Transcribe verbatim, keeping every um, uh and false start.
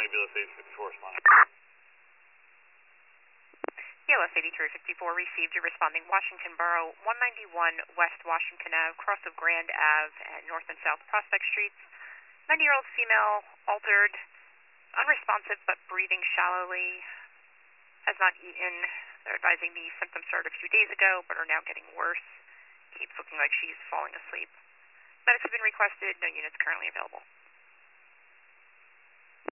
County, B L S eighty-three fifty-four, responding. B L S eighty-three fifty-four received. You're responding Washington Borough, one ninety-one West Washington Ave, cross of Grand Ave and North and South Prospect Streets. ninety-year-old female, altered, unresponsive but breathing shallowly, has not eaten. They're advising the symptoms started a few days ago but are now getting worse. Keeps looking like she's falling asleep. Medics have been requested. No units currently available.